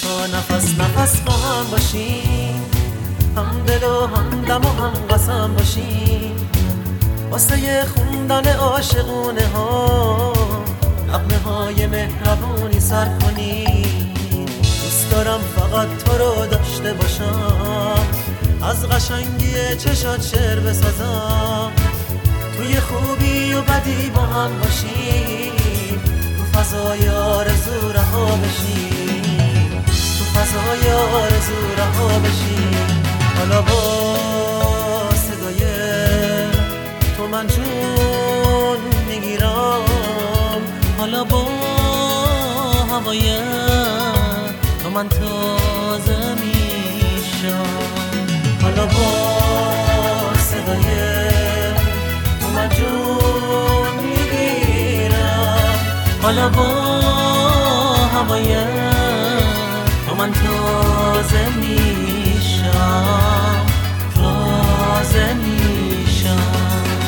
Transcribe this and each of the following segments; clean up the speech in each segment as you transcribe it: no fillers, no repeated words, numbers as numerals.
تا نفس نفس با هم باشیم، هم دل و هم دم و هم قسم باشیم، واسه خوندن عاشقونه ها نغمه های مهربونی سر کنیم. دوست دارم فقط تو رو داشته باشم، از قشنگی چشات شعر بسازم، توی خوبی و بدی با هم باشیم، تو فضای آرزو رها بشیم، تو فضای آرزو رها بشیم. حالا با صدای تو من جون میگیرم، حالا با هوای تو من تازه میشم، حالا با صدای تو من جون میگیرم، حالا با هوای تو من تازه میشم، تازه میشم.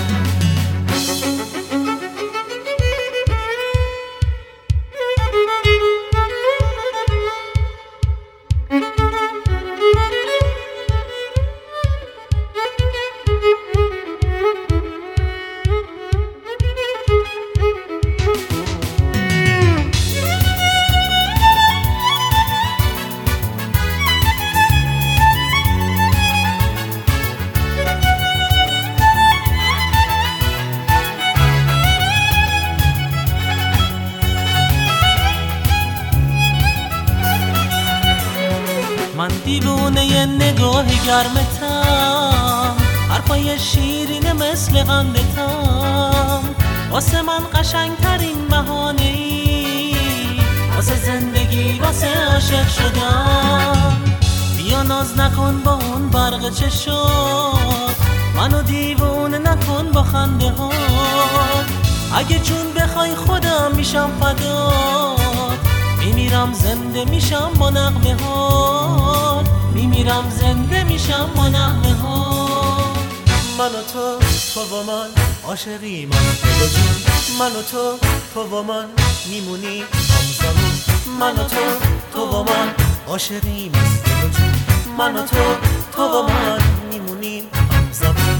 من دیوونه ی نگاه گرمتم، حرفای شیرین مثل قندتم، واسه من قشنگترین بهانه‌ای واسه زندگی، واسه عاشق شدم. بیا ناز نکن با اون برق چشات، منو دیوونه نکن با خنده ها، اگه جون بخوای خودم میشم فدات، میمیرم زنده میشم با نغمه ها، میمیرم زنده میشم با نغمه ها. من و تو و من عاشقیم از دل و جون، من و تو و من میمونیم همزمان، من و تو و من عاشقیم از دل و جون، من و تو و من میمونیم همزمان.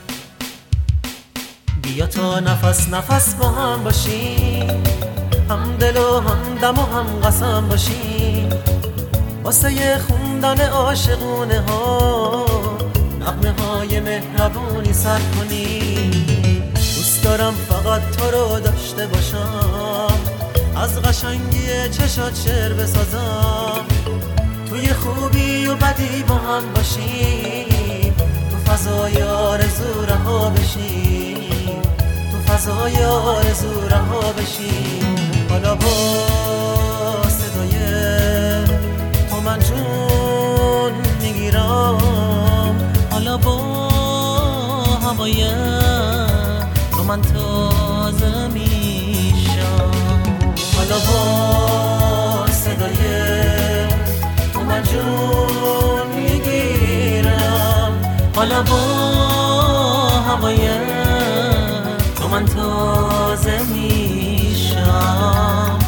بیا تا نفس نفس با هم باشیم، هم دل و هم دم و هم قسم باشیم، واسه خوندن عاشقونه ها نغمه های مهربونی سر کنیم. دوست دارم فقط تو رو داشته باشم، از قشنگی چشات شعر بسازم، توی خوبی و بدی با هم باشیم، تو فضای آرزو رها بشیم، تو فضای آرزو رها بشیم. حالا با صدای تو من جون میگیرم، حالا با هوای تو من تازه میشم، حالا با صدای تو من جون میگیرم، حالا با هوای تو من تازه میشم،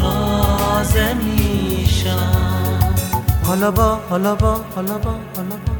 تازه میشم. حالا با